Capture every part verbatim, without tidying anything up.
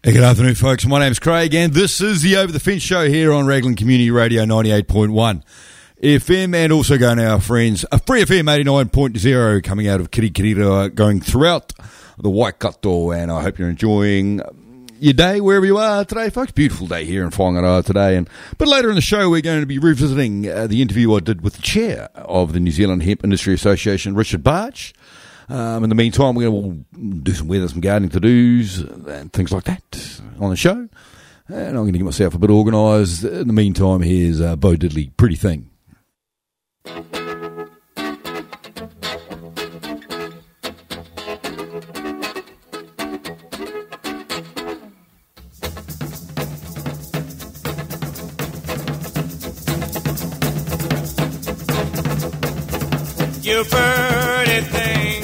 Hey, good afternoon, folks. My name's Craig, and this is the Over the Fence show here on Raglan Community Radio ninety-eight point one F M, and also going to our friends, a Free F M eighty-nine point oh coming out of Kirikiriroa, going throughout the Waikato, and I hope you're enjoying your day wherever you are today, folks. Beautiful day here in Whangaroa today, and but later in the show we're going to be revisiting uh, the interview I did with the chair of the New Zealand Hemp Industry Association, Richard Barge. Um, in the meantime, we're going to do some weather, some gardening to-dos and things like that on the show. And I'm going to get myself a bit organised. In the meantime, here's uh, Bo Diddley, Pretty Thing. You pretty thing,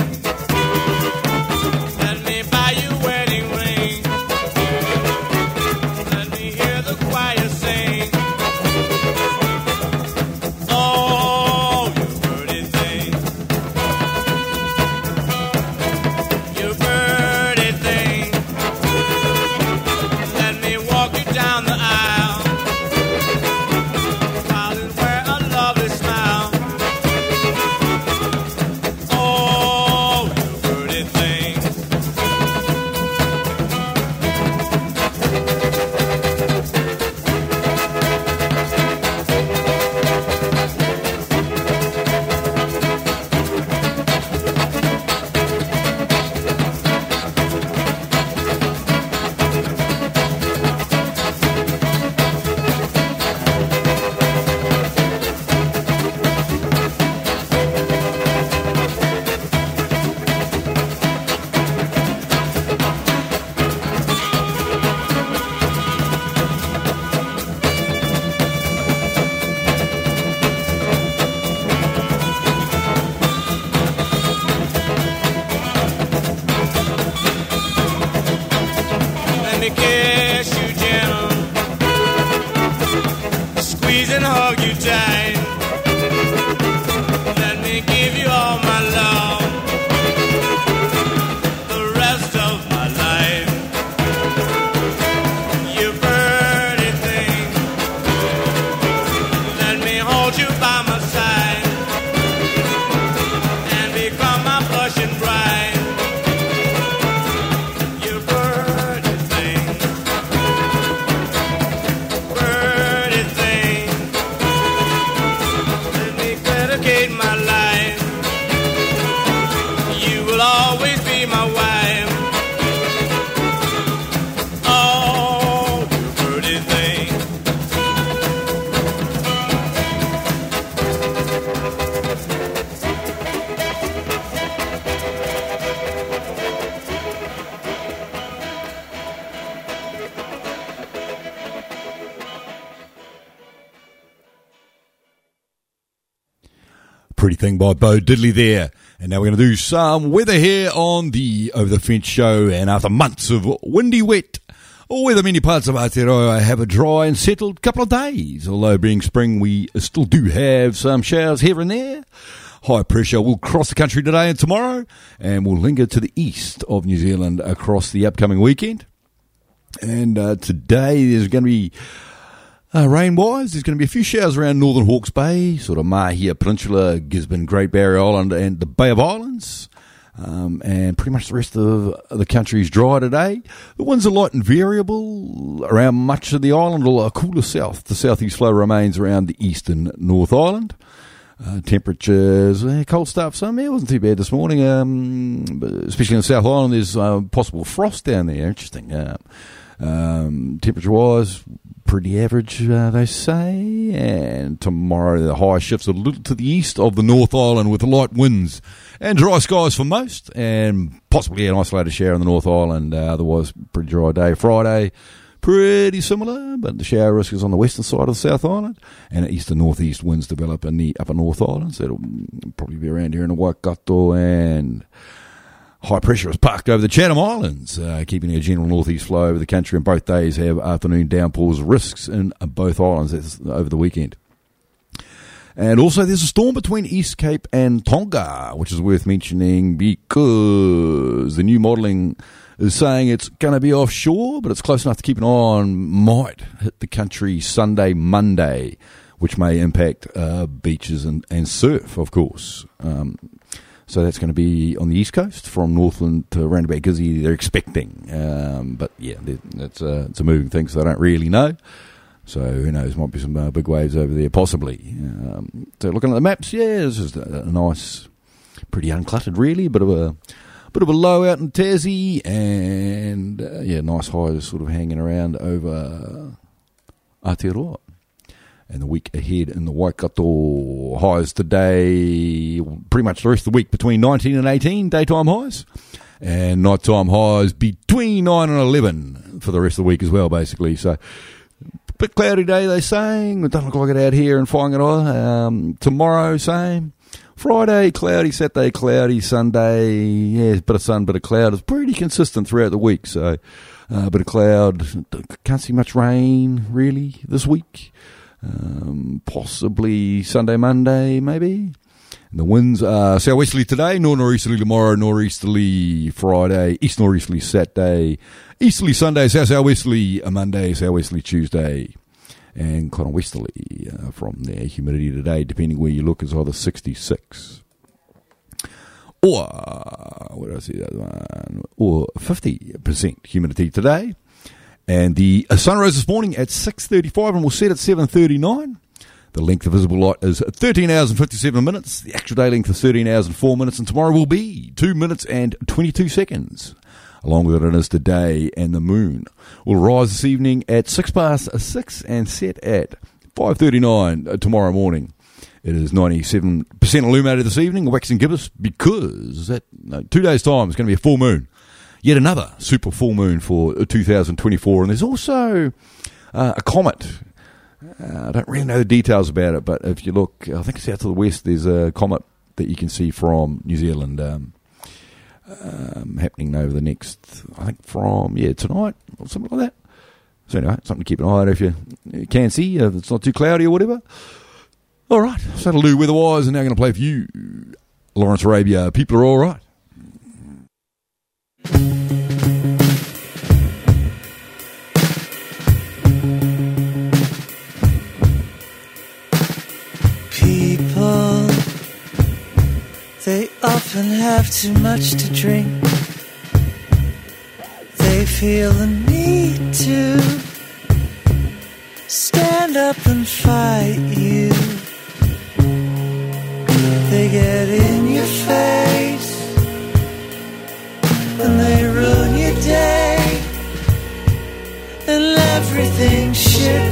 let me buy you a wedding ring. Let me hear the choir sing. Oh, you pretty thing, you pretty thing. Let me walk you down the aisle, while you wear a lovely smile. Pretty Thing by Bo Diddley there. And now we're going to do some weather here on the Over the Fence show. And after months of windy, wet weather, many parts of Aotearoa have a dry and settled couple of days. Although being spring, we still do have some showers here and there. High pressure will cross the country today and tomorrow, and will linger to the east of New Zealand across the upcoming weekend. And uh, today there's going to be Uh, rain-wise, there's going to be a few showers around northern Hawke's Bay, sort of Mahia Peninsula, Gisborne, Great Barrier Island, and the Bay of Islands. Um, and pretty much the rest of the country is dry today. The winds are light and variable around much of the island, although a cooler south. The southeast flow remains around the east and north island. Uh, temperatures, eh, cold start for some. Yeah, it wasn't too bad this morning, um, but especially in the South Island. There's uh, possible frost down there. Interesting. Uh, um, temperature-wise, pretty average, uh, they say. And tomorrow the high shifts a little to the east of the North Island with light winds and dry skies for most, and possibly an isolated shower in the North Island. Uh, otherwise, pretty dry day. Friday, pretty similar, but the shower risk is on the western side of the South Island, and east and northeast winds develop in the upper North Island, so it'll probably be around here in the Waikato, and high pressure is parked over the Chatham Islands, uh, keeping a general northeast flow over the country, and both days have afternoon downpours risks in both islands. That's over the weekend. And also there's a storm between East Cape and Tonga, which is worth mentioning because the new modelling is saying it's going to be offshore, but it's close enough to keep an eye on. Might hit the country Sunday, Monday, which may impact uh, beaches and, and surf, of course. Um, so that's going to be on the east coast from Northland to around about Gizzy, they're expecting. Um, but yeah, that's a, it's a moving thing, so I don't really know. So who knows, might be some uh, big waves over there, possibly. Um, so looking at the maps, yeah, this is a, a nice, pretty uncluttered really, bit of a bit of a low out in Tassie, and uh, yeah, nice highs sort of hanging around over Aotearoa. And the week ahead in the Waikato, highs today, pretty much the rest of the week between nineteen and eighteen, daytime highs. And nighttime highs between nine and eleven for the rest of the week as well, basically. So, bit cloudy day, they're saying. It doesn't look like it out here in Whangaroa. Um, tomorrow, same. Friday, cloudy. Saturday, cloudy. Sunday, yeah, bit of sun, bit of cloud. It's pretty consistent throughout the week. So, a uh, bit of cloud. Can't see much rain, really, this week. Um, possibly Sunday, Monday, maybe. And the winds are southwesterly today, nor-nor'easterly tomorrow, nor'easterly Friday, east-nor'easterly Saturday, easterly Sunday, south-southwesterly Monday, southwesterly Tuesday, and kind of westerly uh, from there. Humidity today, depending where you look, is either sixty-six or, what did I see that one? Or fifty percent humidity today. And the uh, sun rose this morning at six thirty-five and will set at seven thirty-nine. The length of visible light is thirteen hours and fifty-seven minutes. The actual day length is thirteen hours and four minutes. And tomorrow will be two minutes and twenty-two seconds. Along with it is today, and the moon will rise this evening at six past six and set at five thirty-nine tomorrow morning. It is ninety-seven percent illuminated this evening, waxing gibbous, because that no, two days' time is going to be a full moon. Yet another super full moon for two thousand twenty-four. And there's also uh, a comet. Uh, I don't really know the details about it, but if you look, I think it's out to the west, there's a comet that you can see from New Zealand um, um, happening over the next, I think from, yeah, tonight or something like that. So anyway, something to keep an eye on if you, you can see, if it's not too cloudy or whatever. All right, so that'll do weather-wise, and now I'm going to play for you, Lawrence Arabia. People are all right. People, they often have too much to drink. They feel the need to stand up and fight you. They get in your face and they ruin your day, and everything's shit.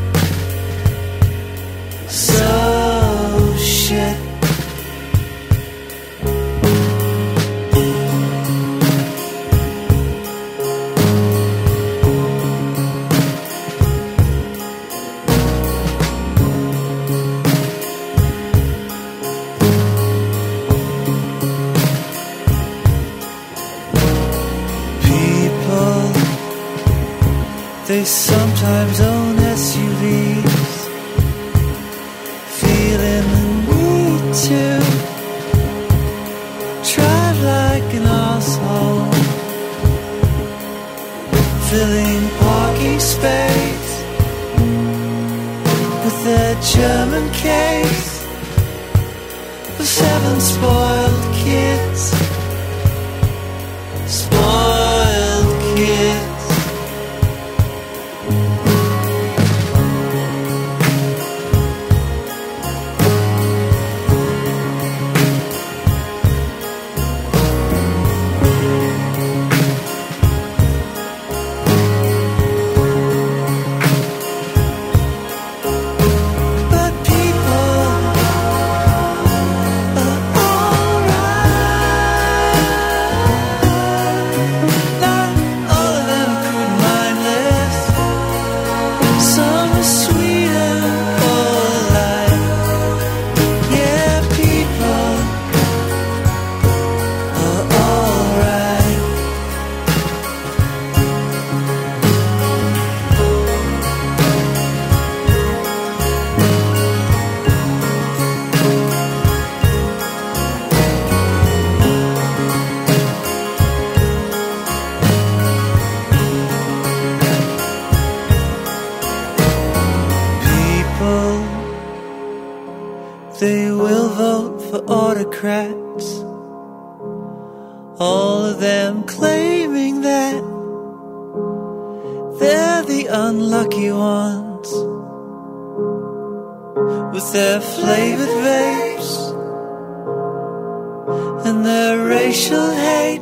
So shit. They sometimes own S U Vs, feeling the need to drive like an asshole, filling parking space with their German case of seven spoiled kids, spoiled kids. Right. they will vote for autocrats. All of them claiming that they're the unlucky ones, with their flavored vapes and their racial hate,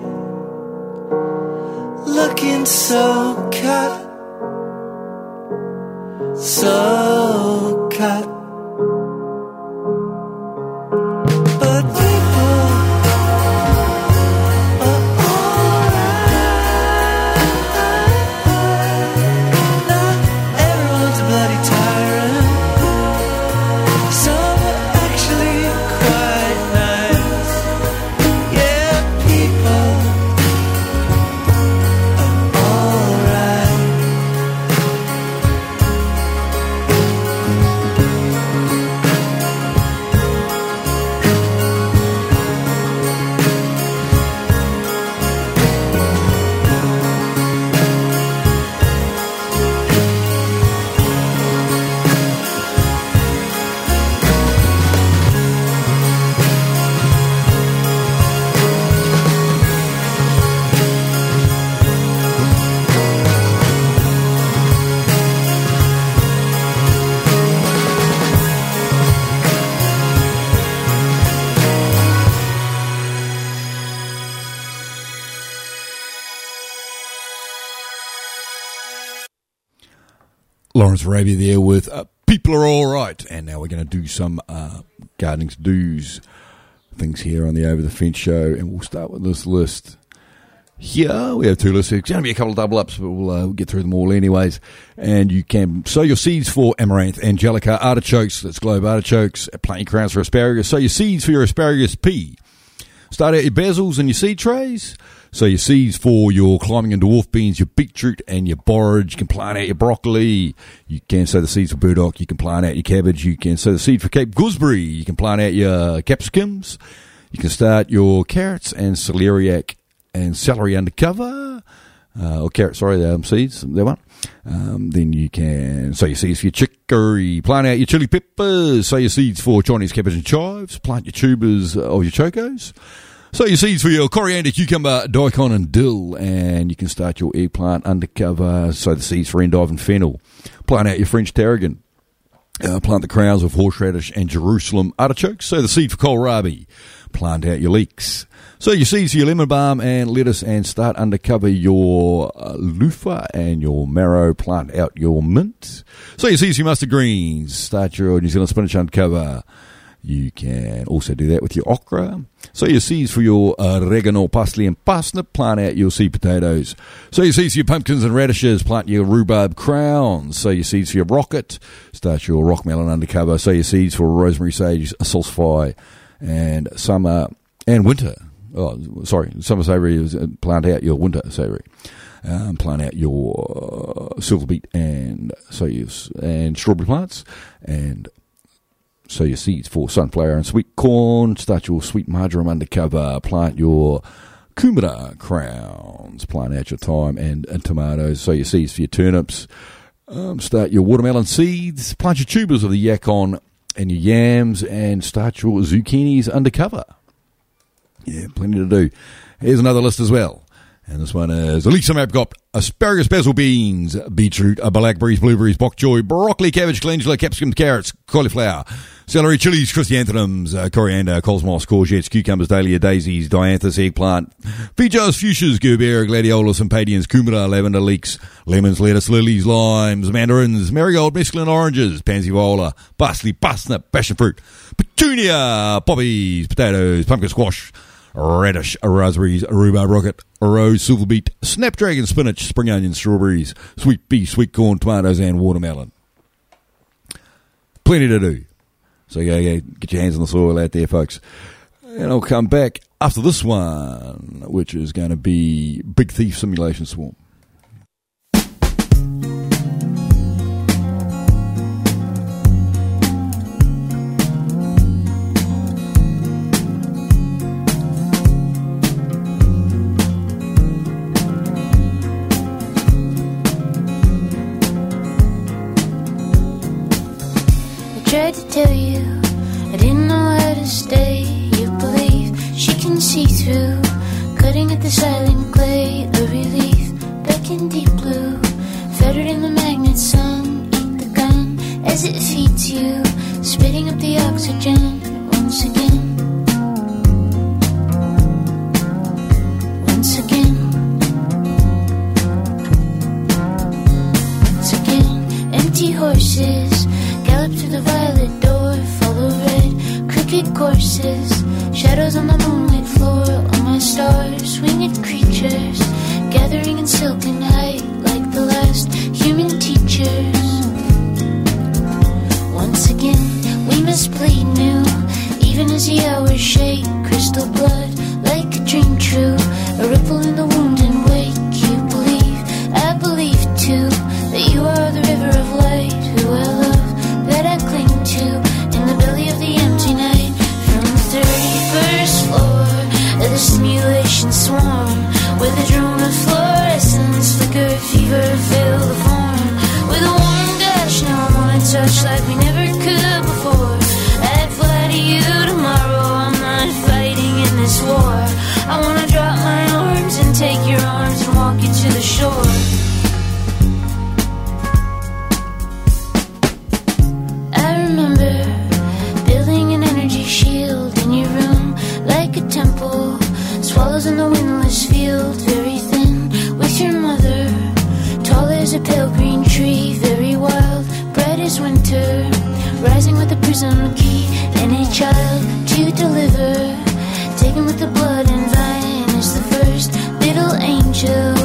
looking so cut, so cut. But people are alright. Not everyone's a bloody tyrant. Some are actually quite nice. Yeah, people are alright. Lawrence Arabia there with uh, People Are All Right. And now we're going to do some uh, gardening do's things here on the Over the Fence show. And we'll start with this list. Here we have two lists. There's going to be a couple of double ups, but we'll, uh, we'll get through them all anyways. And you can sow your seeds for amaranth, angelica, artichokes. That's globe artichokes. Plant your crowns for asparagus. Sow your seeds for your asparagus pea. Start out your basils and your seed trays. So your seeds for your climbing and dwarf beans, your beetroot and your borage. You can plant out your broccoli. You can sow the seeds for burdock. You can plant out your cabbage. You can sow the seed for Cape gooseberry. You can plant out your capsicums. You can start your carrots and celeriac and celery undercover. Uh, or carrot, sorry, the um, seeds, that one. Um, then you can sow your seeds for your chicory. Plant out your chili peppers. Sow your seeds for Chinese cabbage and chives. Plant your tubers of your chocos. Sow your seeds for your coriander, cucumber, daikon and dill, and you can start your eggplant undercover. Sow the seeds for endive and fennel. Plant out your French tarragon. Uh, plant the crowns of horseradish and Jerusalem artichokes. Sow the seed for kohlrabi. Plant out your leeks. Sow your seeds for your lemon balm and lettuce, and start undercover your uh, loofah and your marrow. Plant out your mint. Sow your seeds for your mustard greens. Start your New Zealand spinach undercover. You can also do that with your okra. Sow your seeds for your oregano, parsley and parsnip. Plant out your seed potatoes. Sow your seeds for your pumpkins and radishes. Plant your rhubarb crowns. Sow your seeds for your rocket. Start your rock melon undercover. Sow your seeds for rosemary, sage, salsify, and summer and winter. Oh, sorry, summer savoury is uh, plant out your winter savoury. Um, plant out your uh, silver beet and sow your, and strawberry plants, and sow your seeds for sunflower and sweet corn. Start your sweet marjoram undercover. Plant your kumara crowns. Plant out your thyme and, and tomatoes. Sow your seeds for your turnips. Um, start your watermelon seeds. Plant your tubers of the yacon and your yams, and start your zucchinis undercover. Yeah, plenty to do. Here's another list as well. And this one is Elisa Mapcop, asparagus, basil, beans, beetroot, blackberries, blueberries, bok choy, broccoli, cabbage, calendula, capsicums, carrots, cauliflower, celery, chilies, chrysanthemums, uh, coriander, cosmos, courgettes, cucumbers, dahlia, daisies, dianthus, eggplant, feijoas, fuchsias, gerbera, gladiolus, impatiens, kumara, lavender, leeks, lemons, lettuce, lilies, limes, mandarins, marigold, mesclun, oranges, pansy viola, parsley, parsnip, passion fruit, petunia, poppies, potatoes, pumpkin squash, radish, raspberries, rhubarb rocket, rose, silver beet, snapdragon, spinach, spring onion, strawberries, sweet pea, sweet corn, tomatoes, and watermelon. Plenty to do. So go, go get your hands on the soil out there, folks. And I'll come back after this one, which is going to be Big Thief Simulation Swarm. Tried to tell you I didn't know how to stay. You believe she can see through, cutting at the silent clay. A relief back in deep blue, fettered in the magnet sun. Eat the gun as it feeds you, spitting up the oxygen once again. Once again. Once again. Empty horses gallop through the violet door, follow red crooked courses, shadows on the moonlit floor. All my stars, winged creatures, gathering in silken height like the last human teachers. Once again, we must bleed new, even as the hours shake. Crystal blood, like a dream true, a ripple in the wound and wake. You believe, I believe too, that you are the river of light, who I love, that I cling to, in the belly of the empty night. From the thirty-first floor of the simulation swarm, where the drone of fluorescence flicker, fever fill the form. With a warm gush, now I wanna touch like we never could before. I'd fly to you tomorrow, I'm not fighting in this war. I wanna drop my arms and take your arms and walk you to the shore. I remember building an energy shield in your room, like a temple, swallows in the windless field, very thin with your mother, tall as a pale green tree, very wild, bright as winter, rising with the prism key, and a child to deliver, taken with the blood and vine is the first little angel.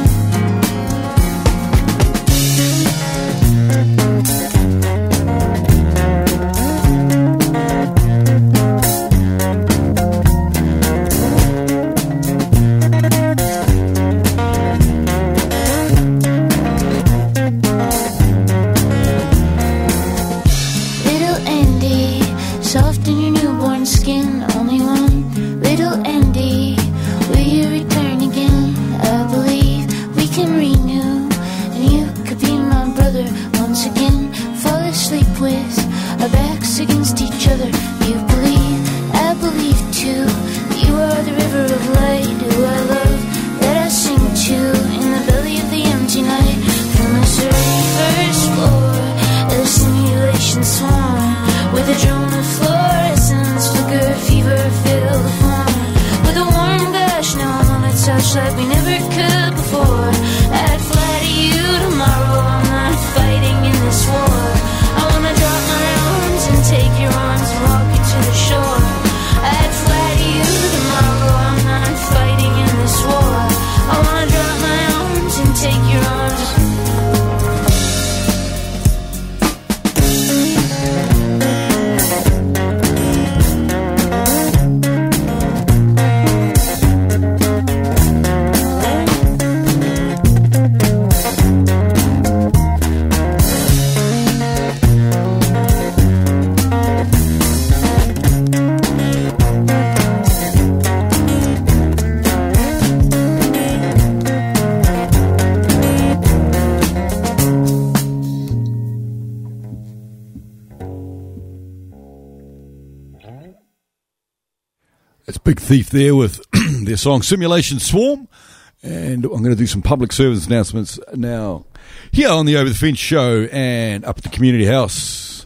Big Thief there with their song Simulation Swarm, and I'm going to do some public service announcements now here on the Over the Fence show. And up at the community house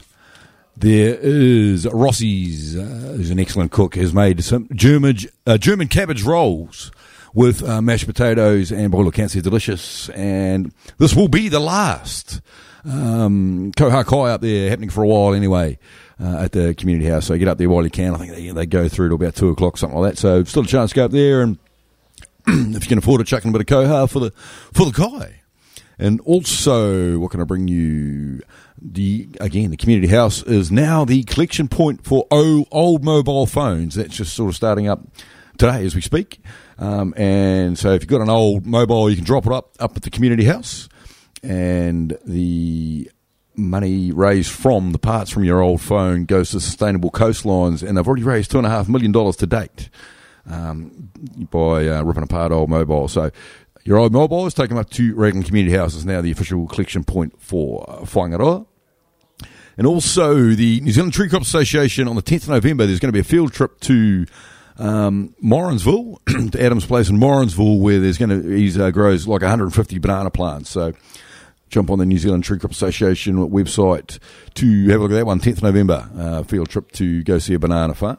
there is Rossi's, uh, who's an excellent cook, has made some German uh, German cabbage rolls with uh, mashed potatoes and boiled cancer, delicious. And this will be the last um, Koha Kai up there, happening for a while anyway. Uh, at the community house, so get up there while you can. I think they, they go through to about two o'clock, something like that. So still a chance to go up there, and if you can afford it, chuck in a bit of Koha for the for the Kai. And also, what can I bring you? The again, the community house is now the collection point for old, old mobile phones. That's just sort of starting up today as we speak. Um, and so, if you've got an old mobile, you can drop it up up at the community house, and the money raised from the parts from your old phone goes to Sustainable Coastlines, and they've already raised two and a half million dollars to date um, by uh, ripping apart old mobile. So your old mobile is taken up to Raglan Community House, is now the official collection point for uh, Whangaroa. And also the New Zealand Tree Crop Association on the tenth of November, there's going to be a field trip to um, Morrinsville, to Adam's place in Morrinsville, where there's going to, he uh, grows like one hundred fifty banana plants. So jump on the New Zealand Tree Crop Association website to have a look at that one, tenth of November, uh, field trip to go see a banana farm.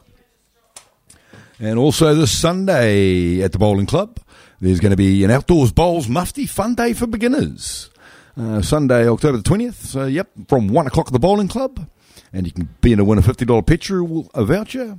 And also this Sunday at the Bowling Club, there's going to be an Outdoors Bowls Mufti Fun Day for Beginners. Uh, Sunday, October the twentieth. So, yep, from one o'clock at the Bowling Club. And you can be in to win a fifty dollars petrol a voucher.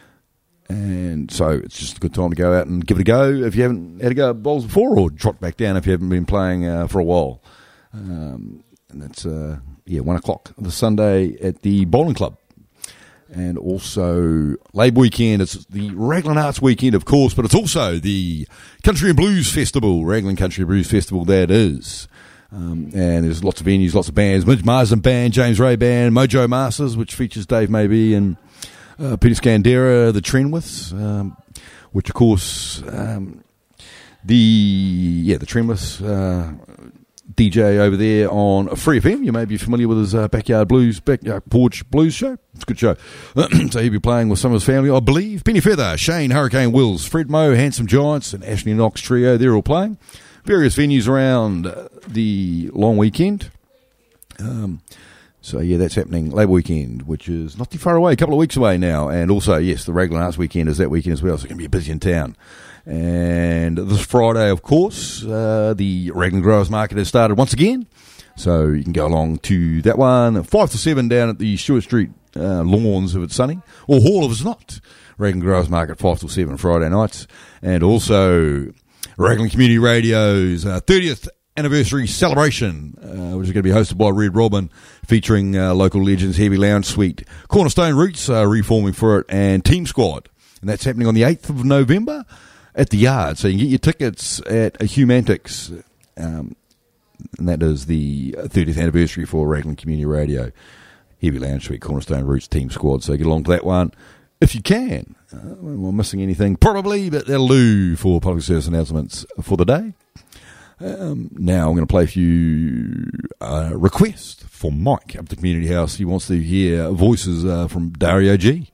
And so it's just a good time to go out and give it a go if you haven't had a go at bowls before, or trot back down if you haven't been playing uh, for a while. Um, and that's, uh, yeah, one o'clock this Sunday at the Bowling Club. And also Labour Weekend, it's the Raglan Arts Weekend, of course, but it's also the Country and Blues Festival, Raglan Country and Blues Festival, that is. Um, and there's lots of venues, lots of bands, Midge Marsden Band, James Ray Band, Mojo Masters, which features Dave Mabey and uh, Peter Scandera, the Trenwiths, um, which of course, um, the, yeah, the Trenwiths, uh, D J over there on Free F M. You may be familiar with his uh, Backyard Blues, Backyard Porch Blues show. It's a good show. So he'll be playing with some of his family, I believe. Penny Feather, Shane, Hurricane Wills, Fred Moe, Handsome Giants, and Ashley Knox Trio. They're all playing. Various venues around the long weekend. Um, so, yeah, that's happening Labour Weekend, which is not too far away, a couple of weeks away now. And also, yes, the Raglan Arts Weekend is that weekend as well, so it's going to be busy in town. And this Friday, of course, uh, the Raglan Growers Market has started once again. So you can go along to that one, five to seven down at the Stewart Street uh, lawns if it's sunny, or Hall if it's not. Raglan Growers Market, five to seven Friday nights. And also Raglan Community Radio's uh, thirtieth anniversary celebration, uh, which is going to be hosted by Red Robin, featuring uh, local legends, Heavy Lounge Suite, Cornerstone Roots uh, reforming for it, and Team Squad. And that's happening on the eighth of November at the Yard. So you can get your tickets at Humantics, um, and that is the thirtieth anniversary for Raglan Community Radio, Heavy Lounge Suite, Cornerstone Roots, Team Squad. So get along to that one if you can. Uh, we're missing anything, probably, but that'll do for public service announcements for the day. Um, now I'm going to play for you a request for Mike up at the Community House. He wants to hear voices uh, from Dario G.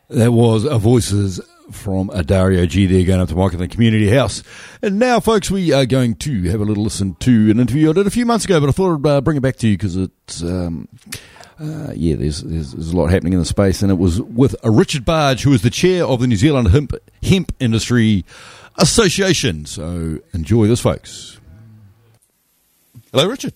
That was uh, voices from uh, Dario G there going up to Mike in the Community House. And now, folks, we are going to have a little listen to an interview I did a few months ago, but I thought I'd uh, bring it back to you because it's, um, uh, yeah, there's, there's there's a lot happening in the space. And it was with uh, Richard Barge, who is the chair of the New Zealand Hemp, Hemp Industry Association. So enjoy this, folks. Hello, Richard.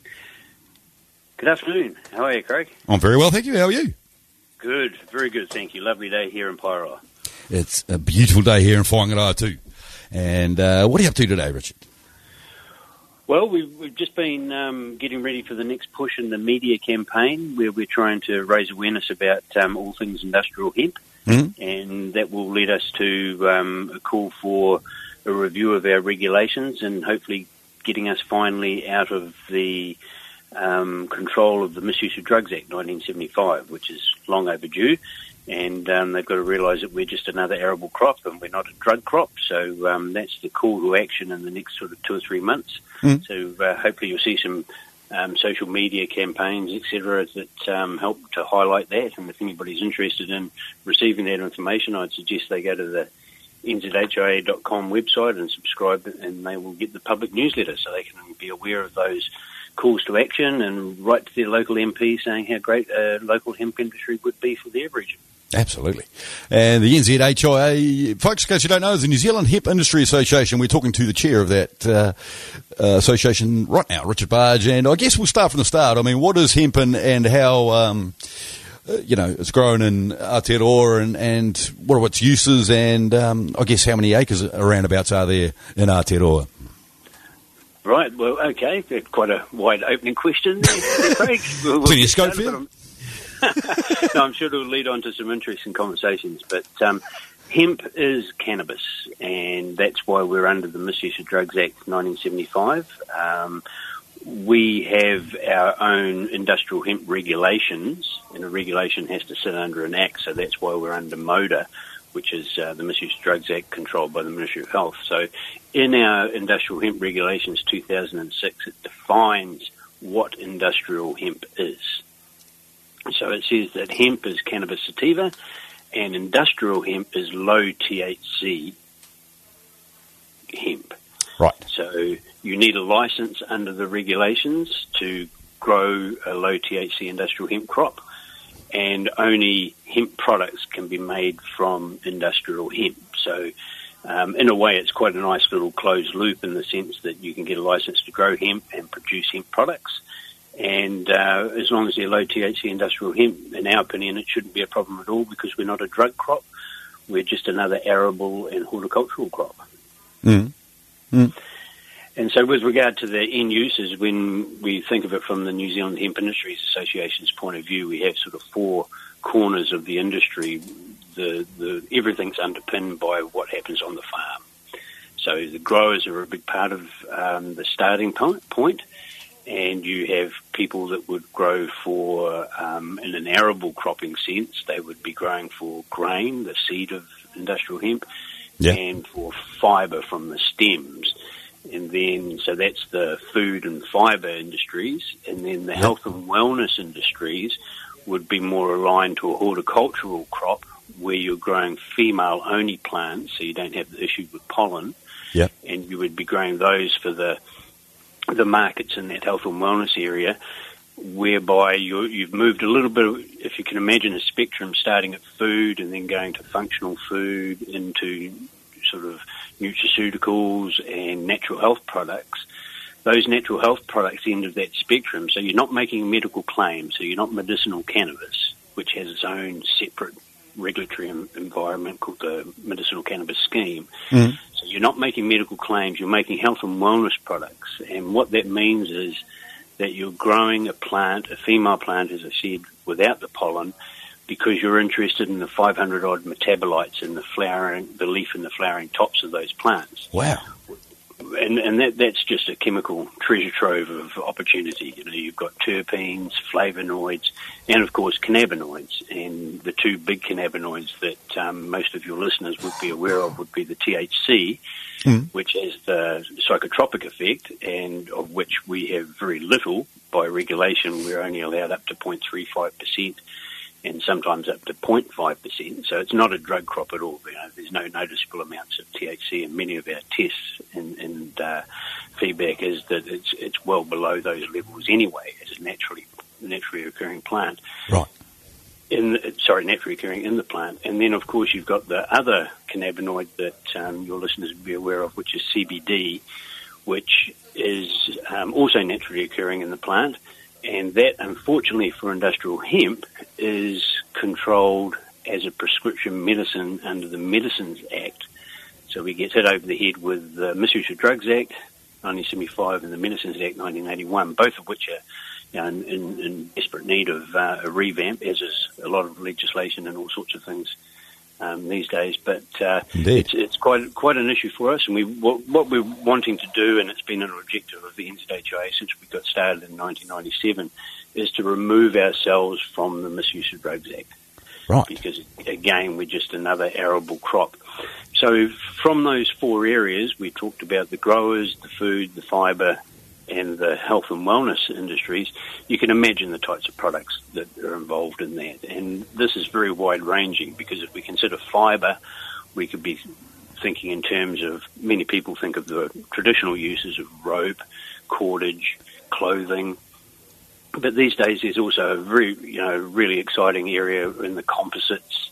Good afternoon. How are you, Craig? I'm very well, thank you. How are you? Good, very good, thank you. Lovely day here in Paeroa. It's a beautiful day here in Whangaroa too. And uh, what are you up to today, Richard? Well, we've, we've just been um, getting ready for the next push in the media campaign where we're trying to raise awareness about um, all things industrial hemp. Mm-hmm. And that will lead us to um, a call for a review of our regulations and hopefully getting us finally out of the um, control of the Misuse of Drugs Act nineteen seventy-five, which is long overdue. And um, they've got to realise that we're just another arable crop and we're not a drug crop. So um, that's the call to action in the next sort of two or three months. Mm. So uh, hopefully you'll see some um, social media campaigns, et cetera, that um, help to highlight that. And if anybody's interested in receiving that information, I'd suggest they go to the N Z H I A dot com website and subscribe, and they will get the public newsletter so they can be aware of those calls to action and write to their local M P saying how great a local hemp industry would be for their region. Absolutely. And the N Z H I A, folks, in case you don't know, is the New Zealand Hemp Industry Association. We're talking to the chair of that uh, uh, association right now, Richard Barge. And I guess we'll start from the start. I mean, what is hemp and, and how, um, uh, you know, it's grown in Aotearoa and, and what are its uses and um, I guess how many acres aroundabouts are there in Aotearoa? Right, well, okay, quite a wide opening question there, Craig. We'll, we'll Plenty of scope for you. No, I'm sure it'll lead on to some interesting conversations, but um, hemp is cannabis, and that's why we're under the Misuse of Drugs Act nineteen seventy-five. Um, we have our own industrial hemp regulations, and a regulation has to sit under an act, so that's why we're under MODA, which is uh, the Misuse of Drugs Act controlled by the Ministry of Health. So in our industrial hemp regulations two thousand six, it defines what industrial hemp is. So it says that hemp is cannabis sativa and industrial hemp is low T H C hemp. Right. So you need a license under the regulations to grow a low T H C industrial hemp crop, and only hemp products can be made from industrial hemp. So um, in a way it's quite a nice little closed loop in the sense that you can get a license to grow hemp and produce hemp products. And uh, as long as they're low T H C industrial hemp, in our opinion, it shouldn't be a problem at all because we're not a drug crop. We're just another arable and horticultural crop. Mm. Mm. And so with regard to the end uses, when we think of it from the New Zealand Hemp Industries Association's point of view, we have sort of four corners of the industry. The, the everything's underpinned by what happens on the farm. So the growers are a big part of um, the starting point. And you have people that would grow for, um, in an arable cropping sense, they would be growing for grain, the seed of industrial hemp, yeah. and for fibre from the stems. And then, so that's the food and fibre industries. And then the yeah. health and wellness industries would be more aligned to a horticultural crop where you're growing female-only plants, so you don't have the issue with pollen. Yeah. And you would be growing those for the the markets in that health and wellness area, whereby you, you've moved a little bit, if you can imagine a spectrum starting at food and then going to functional food into sort of nutraceuticals and natural health products. Those natural health products end of that spectrum, so you're not making medical claims, so you're not medicinal cannabis, which has its own separate regulatory environment called the Medicinal Cannabis Scheme. Mm. So you're not making medical claims, you're making health and wellness products. And what that means is that you're growing a plant, a female plant, as I said, without the pollen, because you're interested in the five hundred odd metabolites in the flowering, the leaf and the flowering tops of those plants. Wow. And, and that, that's just a chemical treasure trove of opportunity. You know, you've got terpenes, flavonoids, and of course cannabinoids. And the two big cannabinoids that um, most of your listeners would be aware of would be the T H C, mm. which has the psychotropic effect, and of which we have very little by regulation. We're only allowed up to zero point three five percent. and sometimes up to zero point five percent. So it's not a drug crop at all. You know, there's no noticeable amounts of T H C, and many of our tests and, and uh, feedback is that it's it's well below those levels anyway, as a naturally naturally occurring plant. Right. In the, sorry, naturally occurring in the plant. And then, of course, you've got the other cannabinoid that um, your listeners will be aware of, which is C B D, which is um, also naturally occurring in the plant. And that, unfortunately for industrial hemp, is controlled as a prescription medicine under the Medicines Act. So we get hit over the head with the Misuse of Drugs Act, nineteen seventy-five, and the Medicines Act, nineteen eighty-one, both of which are you know, in, in, in desperate need of uh, a revamp, as is a lot of legislation and all sorts of things um, these days. But uh, it's, it's quite quite an issue for us, and we what, what we're wanting to do, and it's been an objective of the N Z H I A since we got started in nineteen ninety-seven, is to remove ourselves from the Misuse of Drugs Act. Right. Because, again, we're just another arable crop. So from those four areas, we talked about the growers, the food, the fibre, and the health and wellness industries. You can imagine the types of products that are involved in that. And this is very wide-ranging, because if we consider fibre, we could be thinking in terms of, many people think of the traditional uses of rope, cordage, clothing. But these days there's also a very, you know, really exciting area in the composites,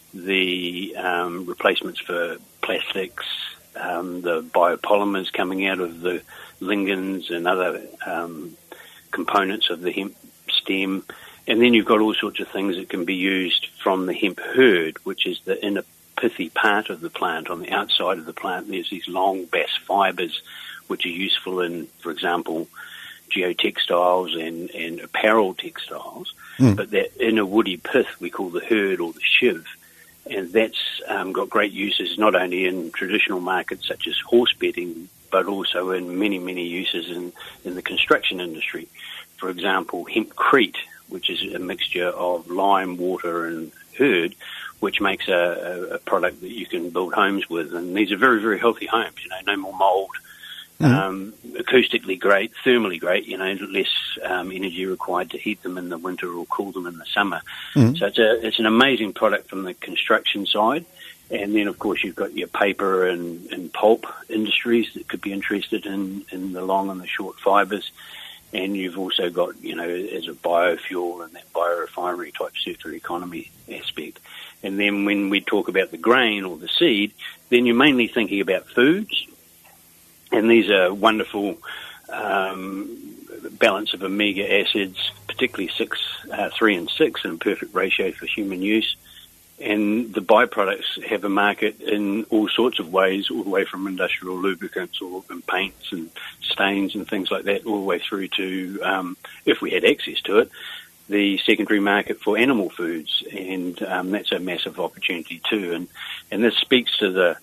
the um, replacements for plastics, um, the biopolymers coming out of the lignans and other um, components of the hemp stem. And then you've got all sorts of things that can be used from the hemp hurd, which is the inner pithy part of the plant. On the outside of the plant, there's these long bast fibres, which are useful in, for example, geotextiles and, and apparel textiles. Mm. But that inner woody pith we call the hurd or the shiv. And that's um, got great uses not only in traditional markets such as horse bedding, but also in many, many uses in, in the construction industry. For example, hempcrete, which is a mixture of lime, water, and hurd, which makes a, a, a product that you can build homes with. And these are very, very healthy homes, you know, no more mould, mm-hmm. um, acoustically great, thermally great, you know, less um, energy required to heat them in the winter or cool them in the summer. Mm-hmm. So it's a, it's an amazing product from the construction side. And then, of course, you've got your paper and, and pulp industries that could be interested in, in the long and the short fibres. And you've also got, you know, as a biofuel and that biorefinery type circular economy aspect. And then when we talk about the grain or the seed, then you're mainly thinking about foods. And these are wonderful um, balance of omega acids, particularly six, uh, three and six in perfect ratio for human use. And the byproducts have a market in all sorts of ways, all the way from industrial lubricants or and paints and stains and things like that, all the way through to, um, if we had access to it, the secondary market for animal foods. And um, that's a massive opportunity too. And, and this speaks to the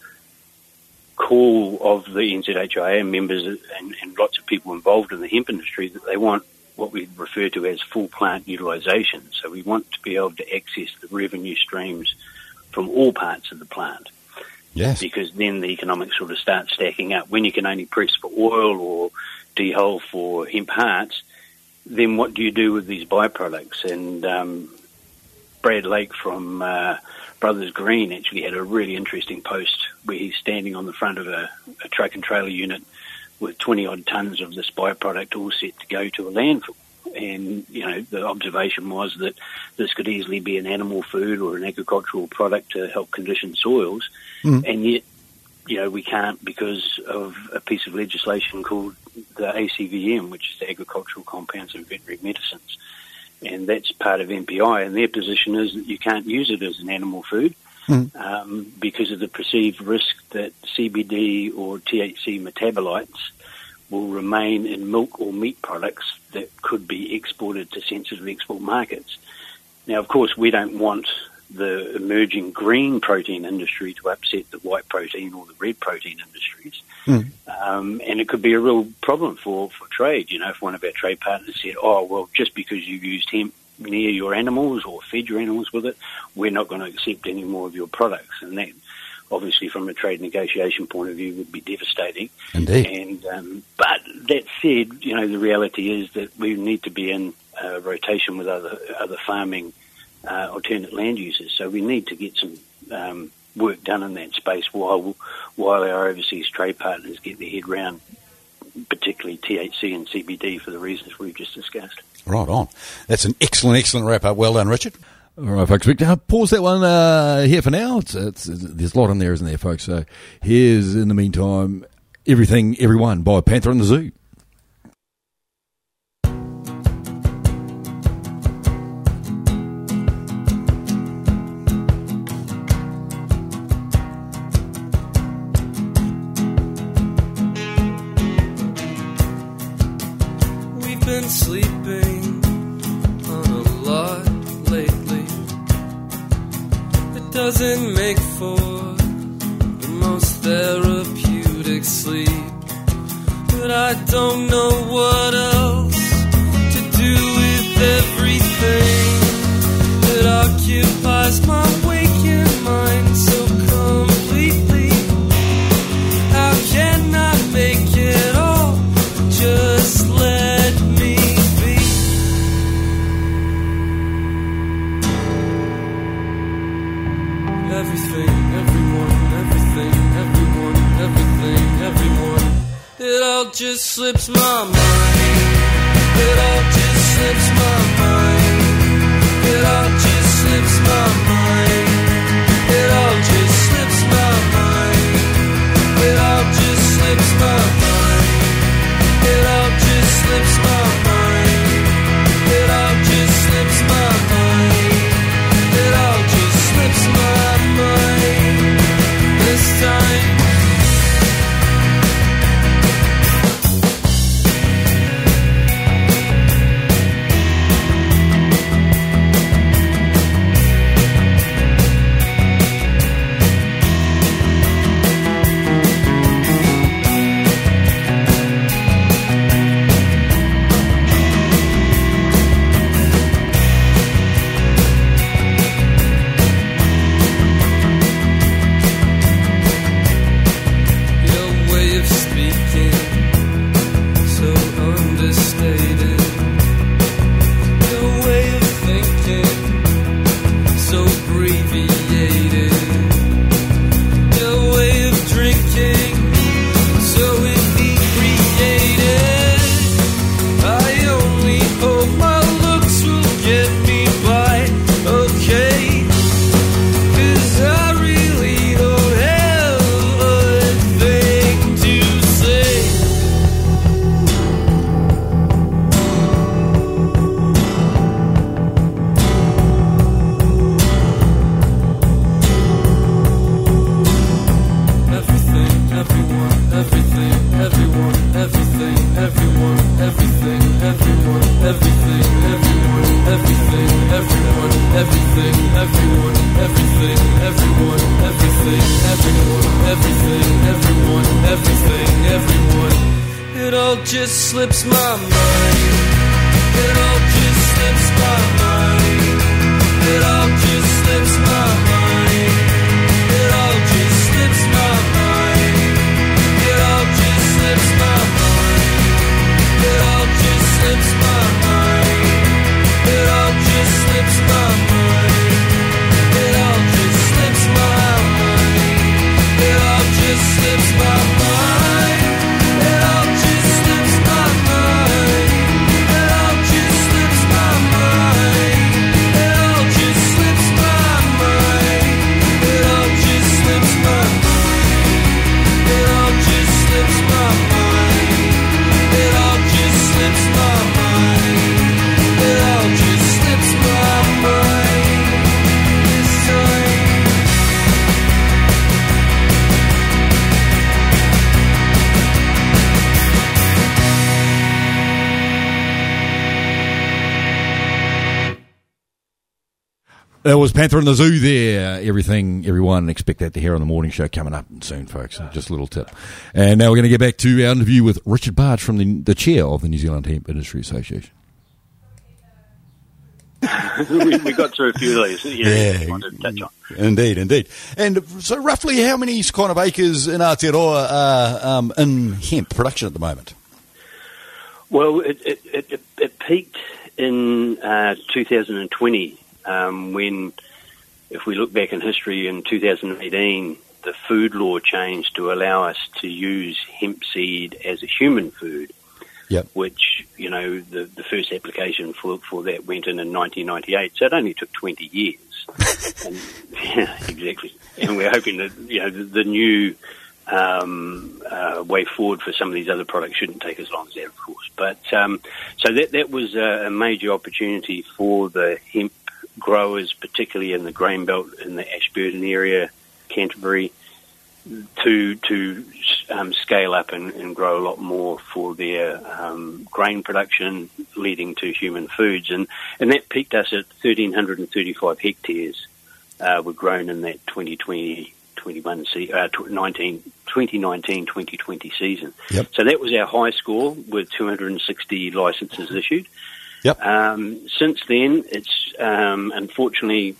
call of the N Z H I A members and, and lots of people involved in the hemp industry that they want what we refer to as full plant utilisation. So we want to be able to access the revenue streams from all parts of the plant. Yes. Because then the economics sort of start stacking up. When you can only press for oil or dehull for hemp hearts, then what do you do with these byproducts? And um, Brad Lake from uh, Brothers Green actually had a really interesting post where he's standing on the front of a, a truck and trailer unit with twenty-odd tonnes of this byproduct all set to go to a landfill. And, you know, the observation was that this could easily be an animal food or an agricultural product to help condition soils. Mm. And yet, you know, we can't because of a piece of legislation called the A C V M, which is the Agricultural Compounds and Veterinary Medicines. And that's part of M P I. And their position is that you can't use it as an animal food. Mm. Um, because of the perceived risk that C B D or T H C metabolites will remain in milk or meat products that could be exported to sensitive export markets. Now, of course, we don't want the emerging green protein industry to upset the white protein or the red protein industries. Mm. Um, and it could be a real problem for, for trade. You know, if one of our trade partners said, oh, well, just because you used hemp near your animals or fed your animals with it, we're not going to accept any more of your products. And that, obviously, from a trade negotiation point of view, would be devastating. Indeed. And um, but that said, you know, the reality is that we need to be in uh, rotation with other other farming uh, alternate land uses. So we need to get some um, work done in that space while while our overseas trade partners get their head round, particularly T H C and C B D for the reasons we've just discussed. Right on. That's an excellent, excellent wrap-up. Well done, Richard. All right, folks, we can pause that one uh, here for now. It's, it's, there's a lot in there, isn't there, folks? So here's, in the meantime, Everything, Everyone by Panther and the Zoo. We've been sleeping on a lot lately. It doesn't make for the most therapeutic sleep, but I don't know what else to do with everything that occupies my waking mind so completely. How can I make it all just let me be? Everything, everyone, everything, everyone, everything, everyone. It all just slips my mind. It all just slips my mind. It all just slips my mind. It all just slips my mind. It all just slips my mind. It all just slips my mind. It all just slips my mind. It all just slips my mind this time. That was Panther and the Zoo there. Everything, everyone, expect that to hear on the morning show coming up soon, folks. Just a little tip. And now we're going to get back to our interview with Richard Barge from the, the chair of the New Zealand Hemp Industry Association. we, we got through a few of these. Yeah, Yeah. I wanted to touch on. Indeed, indeed. And so roughly how many kind of acres in Aotearoa are um, in hemp production at the moment? Well, it, it, it, it peaked in uh, two thousand twenty um, when, if we look back in history, in two thousand eighteen, the food law changed to allow us to use hemp seed as a human food. Yep. Which, you know, the, the first application for, for that went in in nineteen ninety-eight, so it only took twenty years. and, yeah, exactly. And we're hoping that, you know, the, the new um, uh, way forward for some of these other products shouldn't take as long as that, of course. But um, so that, that was a, a major opportunity for the hemp growers, particularly in the grain belt in the Ashburton area, Canterbury, to to um, scale up and, and grow a lot more for their um, grain production, leading to human foods, and and that peaked us at one thousand three hundred thirty-five hectares. Uh, were grown in that twenty twenty, twenty-one se- uh, nineteen, twenty nineteen, twenty twenty season. Yep. So that was our high score with two hundred sixty licenses issued. Yep. Um, since then, it's um, unfortunately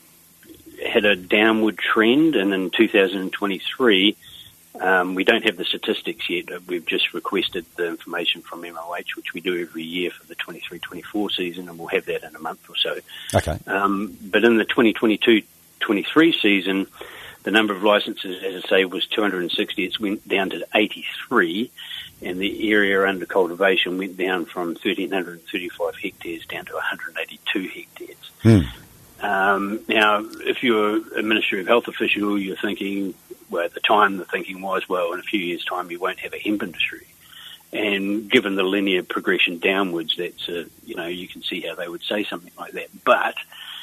had a downward trend, and in two thousand twenty-three, um, we don't have the statistics yet. We've just requested the information from M O H, which we do every year for the twenty-three twenty-four season, and we'll have that in a month or so. Okay. Um, but in the twenty twenty-two twenty-three season, the number of licenses, as I say, was two hundred sixty. It's went down to eighty-three, and the area under cultivation went down from one thousand three hundred thirty-five hectares down to one hundred eighty-two hectares. Hmm. Um, now, if you're a Ministry of Health official, you're thinking, well, at the time the thinking was, well, in a few years' time you won't have a hemp industry. And given the linear progression downwards, that's a, you know, you can see how they would say something like that. But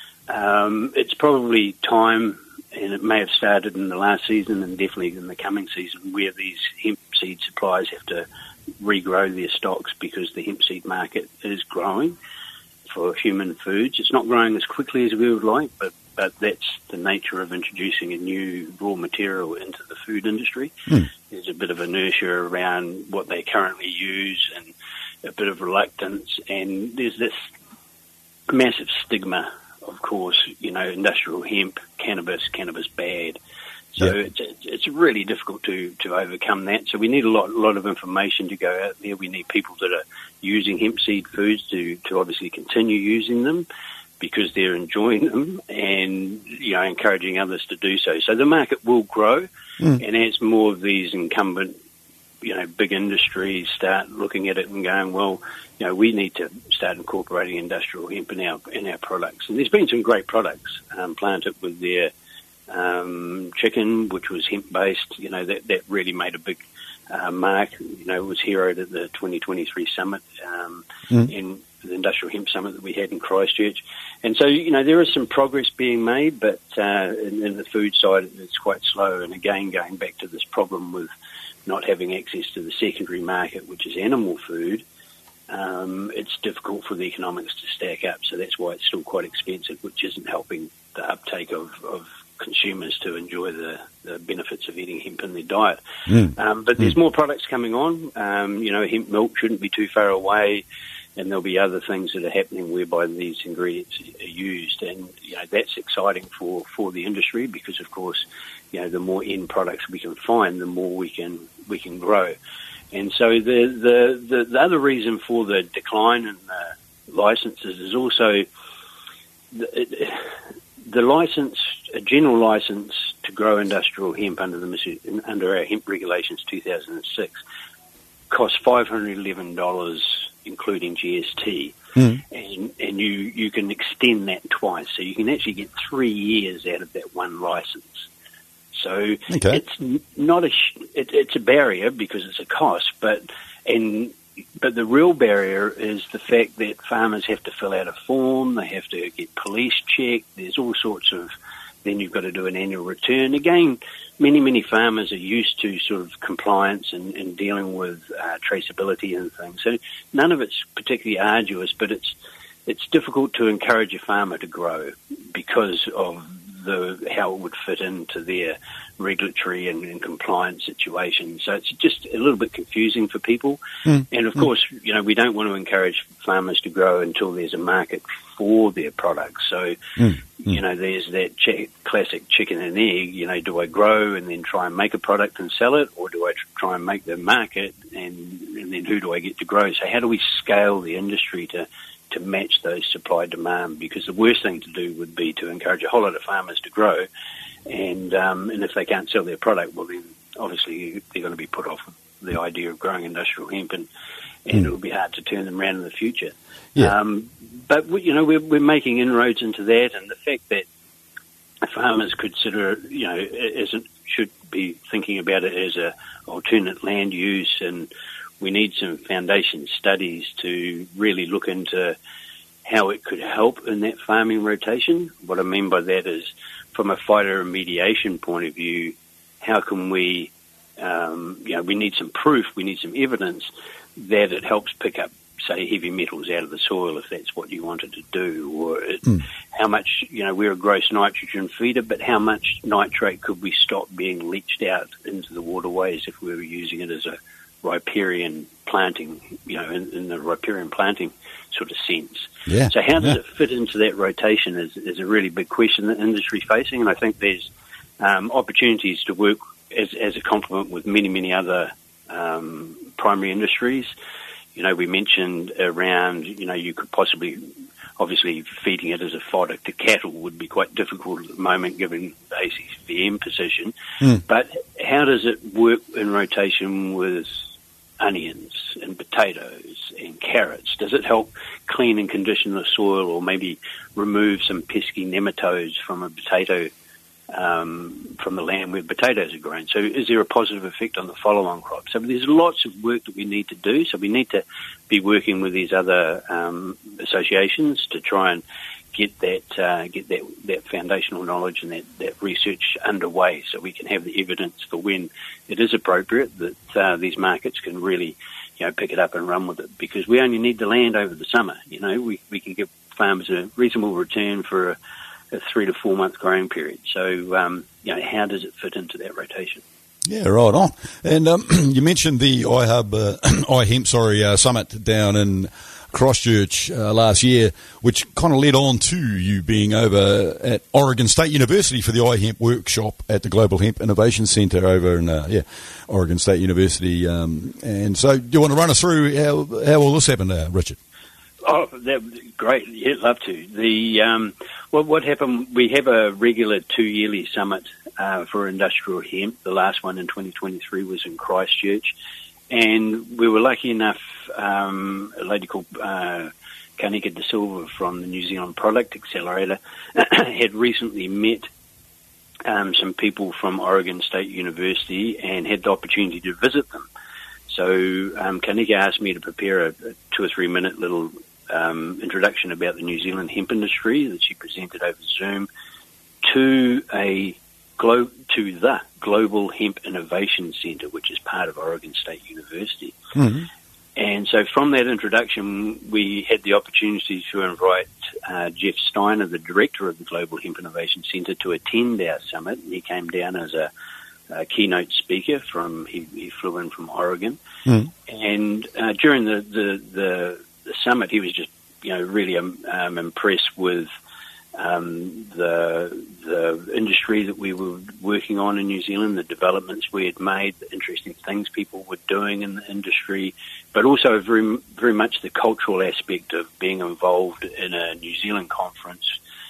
um, it's probably time, and it may have started in the last season and definitely in the coming season, where these hemp seed suppliers have to regrow their stocks because the hemp seed market is growing for human foods. It's not growing as quickly as we would like, but, but that's the nature of introducing a new raw material into the food industry. Mm. There's a bit of inertia around what they currently use and a bit of reluctance, and there's this massive stigma, of course, you know, industrial hemp, cannabis, cannabis bad. So Yeah. it's, it's it's really difficult to, to overcome that. So we need a lot lot of information to go out there. We need people that are using hemp seed foods to, to obviously continue using them because they're enjoying them, and, you know, encouraging others to do so. So the market will grow, Mm. and as more of these incumbent, you know, big industries start looking at it and going, well, you know, we need to start incorporating industrial hemp in our in our products. And there's been some great products um, planted with their um, chicken, which was hemp based. You know, that that really made a big uh, mark. You know, it was heroed at the twenty twenty-three summit um, Mm. in the industrial hemp summit that we had in Christchurch. And so, you know, there is some progress being made, but uh, in, in the food side, it's quite slow. And again, going back to this problem with not having access to the secondary market, which is animal food, um, it's difficult for the economics to stack up. So that's why it's still quite expensive, which isn't helping the uptake of, of consumers to enjoy the, the benefits of eating hemp in their diet. Mm. Um, but there's more products coming on. Um, you know, hemp milk shouldn't be too far away, and there'll be other things that are happening whereby these ingredients are used. And, you know, that's exciting for, for the industry because, of course, you know, the more end products we can find, the more we can we can grow. And so the the, the, the other reason for the decline in the licenses is also the, the license, a general license to grow industrial hemp under the under our hemp regulations two thousand six costs five hundred eleven dollars, including G S T. Mm. And and you, you can extend that twice, so you can actually get three years out of that one license. So Okay. it's n- not a sh- it, it's a barrier because it's a cost, but and but the real barrier is the fact that farmers have to fill out a form, they have to get police checked. There's all sorts of then you've got to do an annual return. Again, many many farmers are used to sort of compliance and, and dealing with uh, traceability and things. So none of it's particularly arduous, but it's it's difficult to encourage a farmer to grow because of the how it would fit into their regulatory and, and compliance situation. So it's just a little bit confusing for people. Mm. And of course, you know, we don't want to encourage farmers to grow until there's a market for their products. So, Mm. you know, there's that ch- classic chicken and egg, you know, do I grow and then try and make a product and sell it, or do I tr- try and make the market and, and then who do I get to grow? So how do we scale the industry to to to match those supply demand, because the worst thing to do would be to encourage a whole lot of farmers to grow, and um, and if they can't sell their product, well then obviously they're going to be put off the idea of growing industrial hemp, and, and mm. it will be hard to turn them around in the future. Yeah. Um, but we, you know we're, we're making inroads into that, and the fact that farmers consider, you know, as it should be thinking about it as a alternate land use, and we need some foundation studies to really look into how it could help in that farming rotation. What I mean by that is, from a phytoremediation point of view, how can we, um, you know, we need some proof, we need some evidence that it helps pick up, say, heavy metals out of the soil, if that's what you wanted to do, or it, mm. how much, you know, we're a gross nitrogen feeder, but how much nitrate could we stop being leached out into the waterways if we were using it as a riparian planting, you know, in, in the riparian planting sort of sense. Yeah. So how does yeah. it fit into that rotation is, is a really big question that industry facing, and I think there's um, opportunities to work as, as a complement with many, many other um, primary industries. You know, we mentioned around, you know, you could possibly, obviously feeding it as a fodder to cattle would be quite difficult at the moment given the A C V M position. Mm. But how does it work in rotation with onions and potatoes and carrots? Does it help clean and condition the soil, or maybe remove some pesky nematodes from a potato, um, from the land where potatoes are grown? So is there a positive effect on the follow-on crop? So there's lots of work that we need to do. So we need to be working with these other um, associations to try and get that uh, get that, that foundational knowledge and that, that research underway, so we can have the evidence for when it is appropriate that uh, these markets can really, you know, pick it up and run with it. Because we only need the land over the summer. You know, we we can give farmers a reasonable return for a, a three to four month growing period. So, um, you know, how does it fit into that rotation? Yeah, right on. And um, you mentioned the iHub, uh, iHemp, sorry, uh, summit down in Christchurch uh, last year, which kind of led on to you being over at Oregon State University for the iHemp workshop at the Global Hemp Innovation Centre over in uh, yeah Oregon State University. Um, and so, do you want to run us through how how all this happened, uh, Richard? Oh, that great! Yeah, love to. The um, well, what happened? We have a regular two yearly summit uh, for industrial hemp. The last one in twenty twenty-three was in Christchurch. And we were lucky enough, um, a lady called uh, Kanika De Silva from the New Zealand Product Accelerator had recently met um, some people from Oregon State University and had the opportunity to visit them. So um, Kanika asked me to prepare a, a two or three minute little um, introduction about the New Zealand hemp industry that she presented over Zoom to a Glo- to the Global Hemp Innovation Centre, which is part of Oregon State University. Mm-hmm. And so from that introduction, we had the opportunity to invite uh, Jeff Steiner, the director of the Global Hemp Innovation Centre, to attend our summit. And he came down as a, a keynote speaker from, he, he flew in from Oregon. Mm-hmm. And uh, during the, the, the, the summit, he was just, you know, really um, um, impressed with Um, the the industry that we were working on in New Zealand, the developments we had made, the interesting things people were doing in the industry, but also very very much the cultural aspect of being involved in a New Zealand conference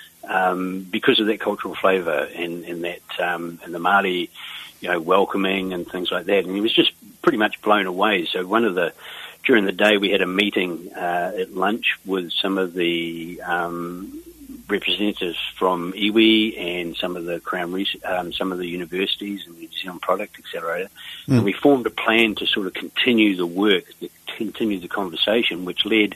um, because of that cultural flavour and, and that um, and the Māori, you know, welcoming and things like that. And he was just pretty much blown away. So one of the during the day we had a meeting uh, at lunch with some of the um, representatives from iwi and some of the Crown, um, some of the universities and the New Zealand Product Accelerator, mm. and we formed a plan to sort of continue the work, to continue the conversation, which led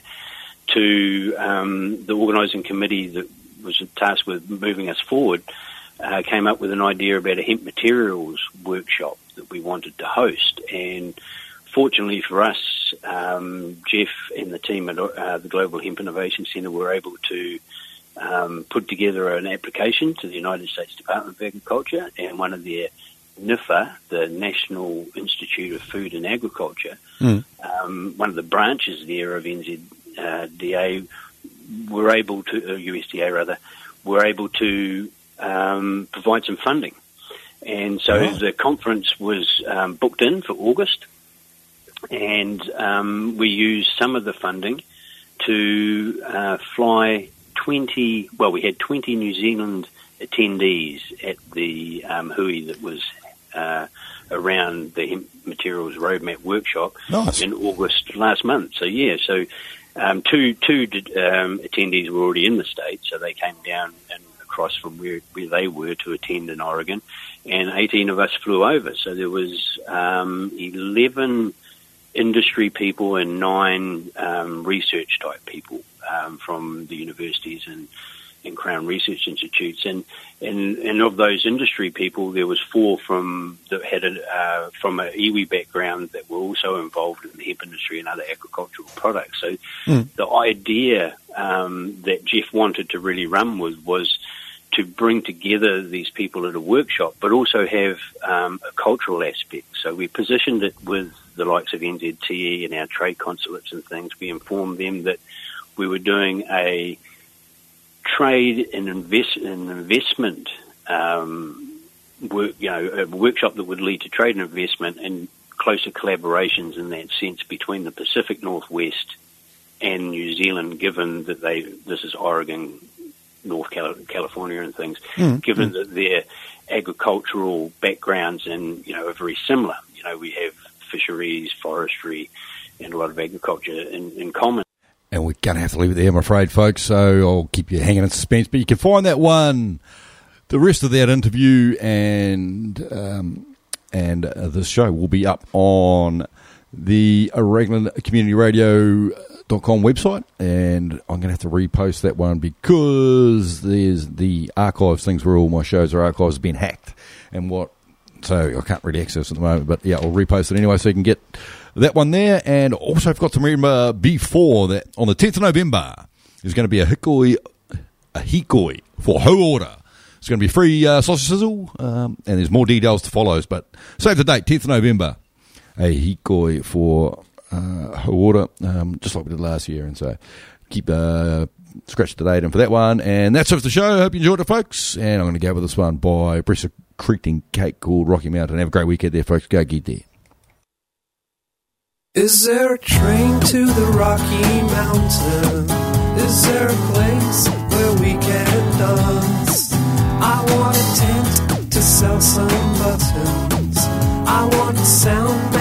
to um, the organising committee that was tasked with moving us forward, uh, came up with an idea about a hemp materials workshop that we wanted to host. And fortunately for us, um, Jeff and the team at uh, the Global Hemp Innovation Centre were able to Um, put together an application to the United States Department of Agriculture, and one of their N I F A, the National Institute of Food and Agriculture, mm. um, one of the branches there of N Z D A, were able to, uh, U S D A rather, were able to um, provide some funding. And so oh. the conference was um, booked in for August, and um, we used some of the funding to uh, fly twenty, well, we had twenty New Zealand attendees at the um, hui that was uh, around the Hemp Materials Roadmap workshop Nice. in August last month. So, yeah, so um, two two um, attendees were already in the States, so they came down and across from where, where they were to attend in Oregon, and eighteen of us flew over. So there was um, eleven industry people and nine um, research type people um, from the universities and, and Crown Research Institutes, and, and and of those industry people, there was four from that had a, uh, from an iwi background that were also involved in the hemp industry and other agricultural products. So Mm. the idea um, that Jeff wanted to really run with was to bring together these people at a workshop, but also have um, a cultural aspect. So we positioned it with the likes of N Z T E and our trade consulates and things. We informed them that we were doing a trade and invest an investment um, work, you know, a workshop that would lead to trade and investment and closer collaborations in that sense between the Pacific Northwest and New Zealand, given that they this is Oregon, North Cal- California and things, Mm. given that their agricultural backgrounds and, you know, are very similar. You know, we have fisheries, forestry, and a lot of agriculture in, in common. And we're going to have to leave it there, I'm afraid, folks, so I'll keep you hanging in suspense. But you can find that one, the rest of that interview and um, and uh, this show will be up on the Raglan Community Radio dot com website, and I'm going to have to repost that one because there's the archives things where all my shows are archives have been hacked and what, so I can't really access at the moment, but yeah, I'll repost it anyway so you can get that one there. And also I forgot to remember before that on the tenth of November there's going to be a hikoi, a hikoi for Hauora. It's going to be free uh, sausage sizzle, um, and there's more details to follow, but save the date, tenth of November, a hikoi for Uh, Hauora, um, just like we did last year, and so keep uh, scratch the date in for that one. And that's it for the show. Hope you enjoyed it, folks. And I'm going to go with this one by Bressa Creek Cake called Rocky Mountain. Have a great weekend there, folks. Go get there. Is there a train to the Rocky Mountain? Is there a place where we can dance? I want a tent to sell some buttons. I want the sound